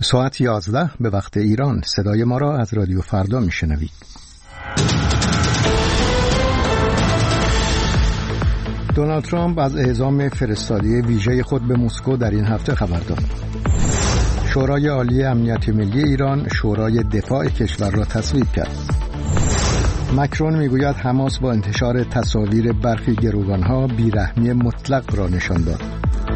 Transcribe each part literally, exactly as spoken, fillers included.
ساعت یازده به وقت ایران. صدای ما را از رادیو فردا میشنوید. دونالد ترامپ از اعزام فرستادی ویژه خود به مسکو در این هفته خبر داد. شورای عالی امنیت ملی ایران شورای دفاع کشور را تصویب کرد. مکرون میگوید حماس با انتشار تصاویر برخی گروگانها بیرحمی مطلق را نشان داد.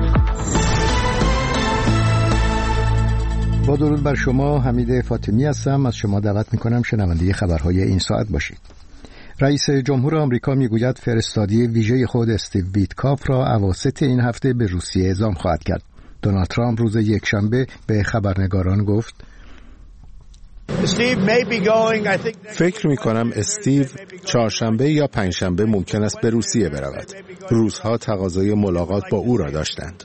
با درود بر شما، حمید فاطمی هستم. از شما دعوت میکنم شنونده خبرهای این ساعت باشید. رئیس جمهور آمریکا میگوید فرستادی ویژه خود استیو ویتکاف را اواسط این هفته به روسیه اعزام خواهد کرد. دونالد ترامپ روز یکشنبه به خبرنگاران گفت: فکر می کنم استیو چهارشنبه یا پنجشنبه ممکن است به روسیه برود. روزها تقاضای ملاقات با او را داشتند.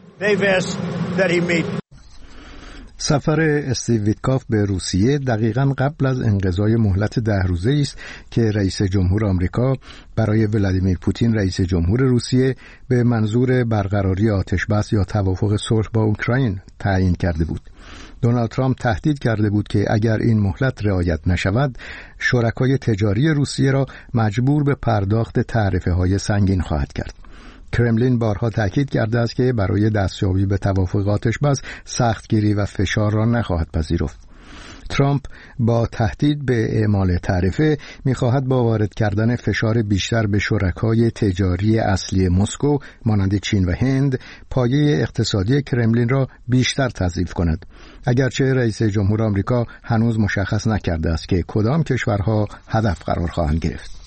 سفر استیو ویتکاف به روسیه دقیقاً قبل از انقضای مهلت ده روزه است که رئیس جمهور آمریکا برای ولادیمیر پوتین رئیس جمهور روسیه به منظور برقراری آتشبس یا توافق صلح با اوکراین تعیین کرده بود. دونالد ترامپ تهدید کرده بود که اگر این مهلت رعایت نشود، شرکای تجاری روسیه را مجبور به پرداخت تعرفه‌های سنگین خواهد کرد. کرملین بارها تاکید کرده است که برای دستیابی به توافق آتشبس سختگیری و فشار را نخواهد پذیرفت. ترامپ با تهدید به اعمال تعرفه می‌خواهد با وارد کردن فشار بیشتر به شرکای تجاری اصلی مسکو مانند چین و هند پایه اقتصادی کرملین را بیشتر تضعیف کند. اگرچه رئیس جمهور آمریکا هنوز مشخص نکرده است که کدام کشورها هدف قرار خواهند گرفت.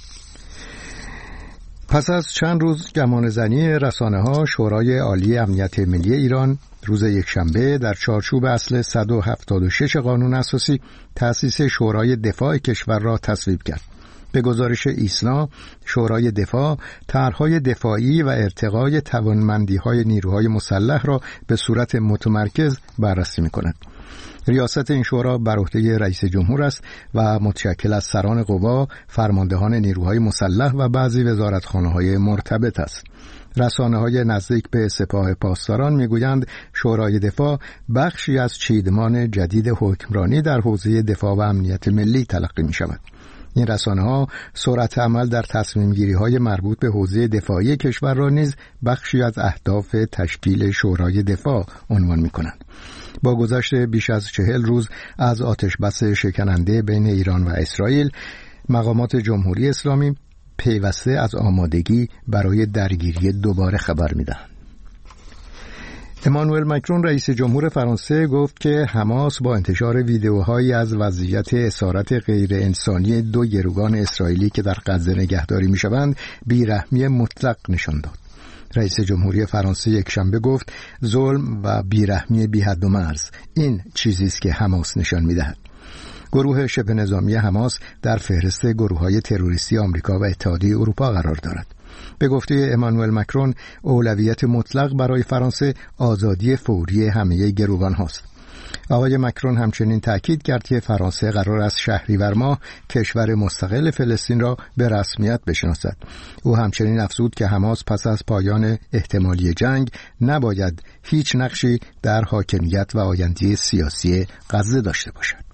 پس از چند روز گمانه‌زنی رسانه‌ها، شورای عالی امنیت ملی ایران روز یکشنبه در چارچوب اصل صد و هفتاد و شش قانون اساسی تأسیس شورای دفاع کشور را تصویب کرد. به گزارش ایسنا، شورای دفاع طرح‌های دفاعی و ارتقای توانمندی‌های نیروهای مسلح را به صورت متمرکز بررسی می‌کند. ریاست این شورا بر عهده رئیس جمهور است و متشکل از سران قوا، فرماندهان نیروهای مسلح و بعضی وزارتخانه‌های مرتبط است. رسانه‌های نزدیک به سپاه پاسداران می‌گویند شورای دفاع بخشی از چیدمان جدید حکمرانی در حوزه دفاع و امنیت ملی تلقی می‌شود. این رسانه‌ها سرعت عمل در تصمیم‌گیری‌های مربوط به حوزه دفاعی کشور را نیز بخشی از اهداف تشکیل شورای دفاع عنوان می‌کنند. با گذشت بیش از چهل روز از آتشبس شکننده بین ایران و اسرائیل، مقامات جمهوری اسلامی پیوسته از آمادگی برای درگیری دوباره خبر می‌دهند. امانوئل مکرون رئیس جمهور فرانسه گفت که حماس با انتشار ویدیوهایی از وضعیت اسارت غیر انسانی دو گروگان اسرائیلی که در غزه نگهداری می‌شوند بیرحمی مطلق نشان داد. رئیس جمهوری فرانسه یکشنبه گفت ظلم و بیرحمی بی حد و مرز این چیزی است که حماس نشان می‌دهد. گروه شبه نظامی حماس در فهرست گروه‌های تروریستی آمریکا و اتحادیه اروپا قرار دارد. به گفته امانوئل مکرون، اولویت مطلق برای فرانسه آزادی فوری همه گروگان هاست. آقای مکرون همچنین تاکید کرد که فرانسه قرار است شهریور ماه کشور مستقل فلسطین را به رسمیت بشناسد. او همچنین افزود که حماس پس از پایان احتمالی جنگ نباید هیچ نقشی در حاکمیت و آینده سیاسی غزه داشته باشد.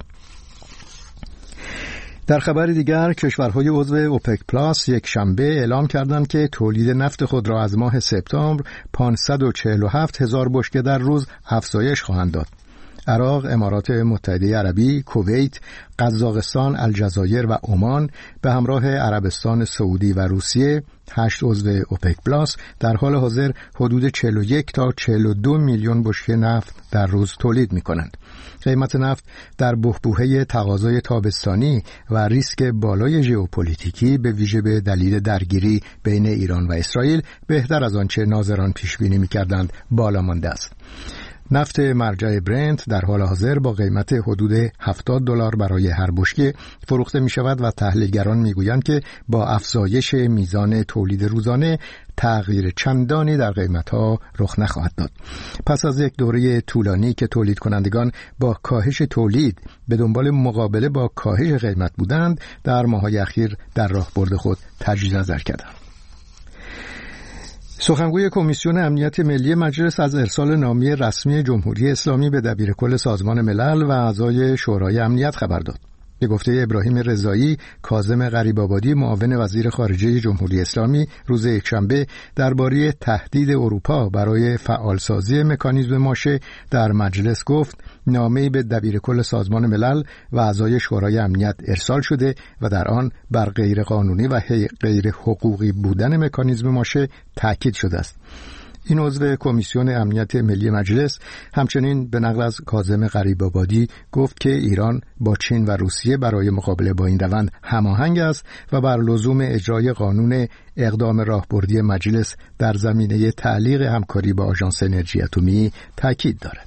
در خبر دیگر، کشورهای عضو اوپک پلاس یک شنبه اعلام کردند که تولید نفت خود را از ماه سپتامبر پانصد و چهل و هفت هزار بشکه در روز افزایش خواهند داد. عراق، امارات متحده عربی، کویت، قزاقستان، الجزایر و عمان به همراه عربستان سعودی و روسیه، هشت عضو اوپک پلاس، در حال حاضر حدود چهل و یک تا چهل و دو میلیون بشکه نفت در روز تولید می کنند. قیمت نفت در بحبوحه تقاضای تابستانی و ریسک بالای ژئوپلیتیکی به ویژه به دلیل درگیری بین ایران و اسرائیل بهتر از آنچه ناظران پیش بینی می‌کردند بالا مانده است. نفت مرجع برنت در حال حاضر با قیمت حدود هفتاد دلار برای هر بشکه فروخته می شود و تحلیلگران می گویند که با افزایش میزان تولید روزانه تغییر چندانی در قیمت‌ها رخ نخواهد داد. پس از یک دوره طولانی که تولید کنندگان با کاهش تولید به دنبال مقابله با کاهش قیمت بودند، در ماه‌های اخیر در راهبرد خود تجدید نظر کردند. سخنگوی کمیسیون امنیت ملی مجلس از ارسال نامه رسمی جمهوری اسلامی به دبیرکل سازمان ملل و اعضای شورای امنیت خبر داد. به گفته ابراهیم رضایی، کاظم غریب‌آبادی معاون وزیر خارجه جمهوری اسلامی روز یکشنبه درباره تهدید اروپا برای فعالسازی مکانیزم ماشه در مجلس گفت نامه‌ای به دبیرکل سازمان ملل و اعضای شورای امنیت ارسال شده و در آن بر غیرقانونی و غیر حقوقی بودن مکانیزم ماشه تاکید شده است. این عضو کمیسیون امنیت ملی مجلس همچنین به نقل از کاظم غریب‌آبادی گفت که ایران با چین و روسیه برای مقابله با این روند هماهنگ است و بر لزوم اجرای قانون اقدام راهبردی مجلس در زمینه تعلیق همکاری با آژانس انرژی اتمی تاکید دارد.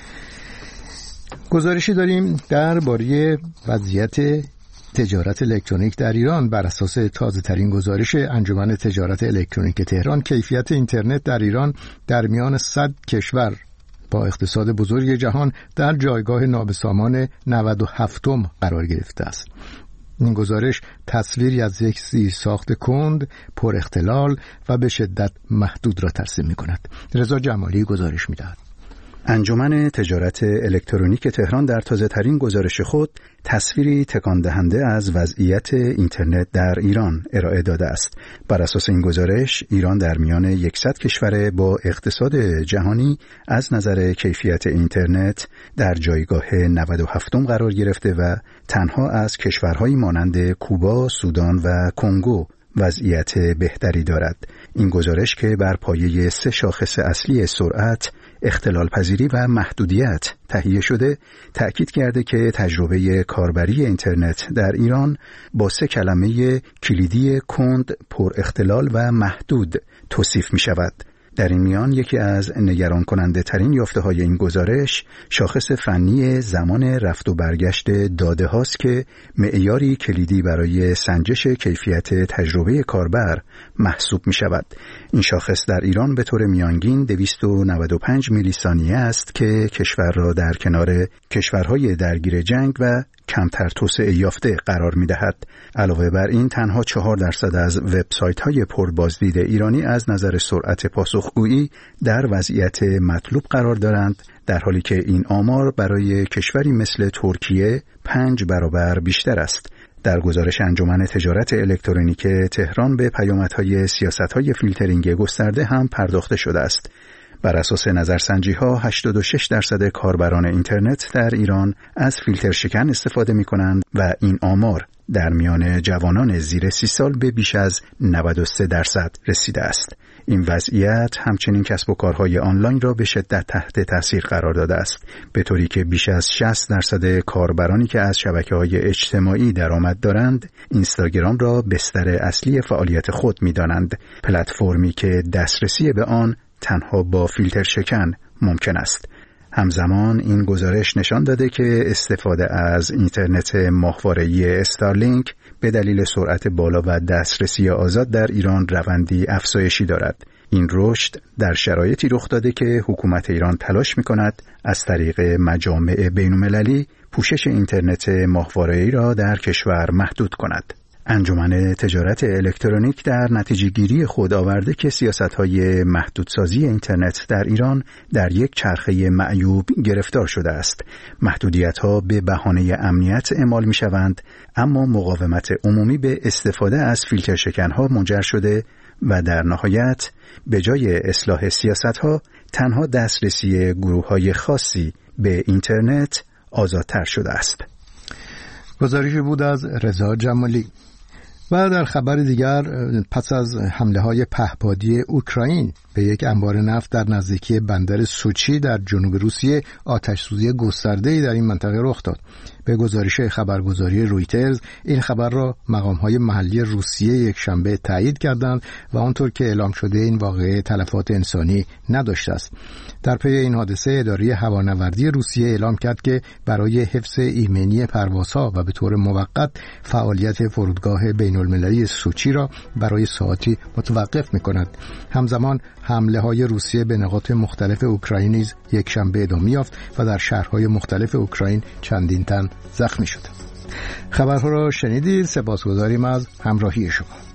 گزارشی داریم درباره وضعیت تجارت الکترونیک در ایران. بر اساس تازه ترین گزارش انجمن تجارت الکترونیک تهران، کیفیت اینترنت در ایران در میان صد کشور با اقتصاد بزرگ جهان در جایگاه نابسامان نود و هفتم قرار گرفته است. این گزارش تصویری از یک زیرساخت کند، پر اختلال و به شدت محدود را ترسیم می‌کند. رضا جمالی گزارش می‌دهد. انجمن تجارت الکترونیک تهران در تازه‌ترین گزارش خود تصویری تکان دهنده از وضعیت اینترنت در ایران ارائه داده است. بر اساس این گزارش، ایران در میان صد کشور با اقتصاد جهانی از نظر کیفیت اینترنت در جایگاه نود و هفتم قرار گرفته و تنها از کشورهایی مانند کوبا، سودان و کنگو وضعیت بهتری دارد. این گزارش که بر پایه سه شاخص اصلی سرعت، اختلال پذیری و محدودیت تهیه شده، تأکید کرده که تجربه کاربری اینترنت در ایران با سه کلمه کلیدی کند، پر اختلال و محدود توصیف می شود. در این میان یکی از نگران کننده ترین یافته های این گزارش شاخص فنی زمان رفت و برگشت داده هاست که معیاری کلیدی برای سنجش کیفیت تجربه کاربر محسوب می شود. این شاخص در ایران به طور میانگین دویست و نود و پنج میلی ثانیه است که کشور را در کنار کشورهای درگیر جنگ و کمتر توسعه یافته قرار می دهد. علاوه بر این تنها چهار درصد از وبسایت های پر بازدید ایرانی از نظر سرعت پاسخگویی در وضعیت مطلوب قرار دارند، در حالی که این آمار برای کشوری مثل ترکیه پنج برابر بیشتر است. در گزارش انجمن تجارت الکترونیک تهران به پیامدهای سیاست‌های فیلترینگ گسترده هم پرداخته شده است. بر اساس نظرسنجی‌ها هشتاد و شش درصد کاربران اینترنت در ایران از فیلتر شکن استفاده می‌کنند و این آمار در میان جوانان زیر سی سال به بیش از نود و سه درصد رسیده است. این وضعیت همچنین کسب و کارهای آنلاین را به شدت تحت تاثیر قرار داده است، به طوری که بیش از شصت درصد کاربرانی که از شبکه‌های اجتماعی درآمد دارند، اینستاگرام را بستر اصلی فعالیت خود می‌دانند، پلتفرمی که دسترسی به آن تنها با فیلتر شکن ممکن است. همزمان این گزارش نشان داده که استفاده از اینترنت ماهواره‌ای استارلینک به دلیل سرعت بالا و دسترسی آزاد در ایران روندی افزایشی دارد. این رشد در شرایطی رخ داده که حکومت ایران تلاش می‌کند از طریق مجامع بین‌المللی پوشش اینترنت ماهواره‌ای را در کشور محدود کند. انجمن تجارت الکترونیک در نتیجه گیری خود آورده که سیاست‌های محدودسازی اینترنت در ایران در یک چرخه معیوب گرفتار شده است. محدودیت‌ها به بهانه امنیت اعمال می‌شوند، اما مقاومت عمومی به استفاده از فیلتر شکن‌ها منجر شده و در نهایت به جای اصلاح سیاست‌ها تنها دسترسی گروه‌های خاصی به اینترنت آزادتر شده است. گزارشی بود از رضا جمالی. و در خبر دیگر، پس از حمله های پهپادی اوکراین به یک انبار نفت در نزدیکی بندر سوچی در جنوب روسیه، آتش‌سوزی گسترده‌ای در این منطقه رخ داد. به گزارش خبرگزاری رویترز، این خبر را مقام‌های محلی روسیه یک شنبه تایید کردند و آنطور که اعلام شده این واقعه تلفات انسانی نداشته است. در پی این حادثه، اداره هوانوردی روسیه اعلام کرد که برای حفظ ایمنی پروازها و به طور موقت فعالیت فرودگاه بین‌المللی سوچی را برای ساعتی متوقف می‌کند. همزمان حمله های روسیه به نقاط مختلف اوکراین نیز یک شنبه ادامه یافت و در شهرهای مختلف اوکراین چندین تن زخمی شد. خبرها را شنیدید. سپاسگزاریم از همراهی شما.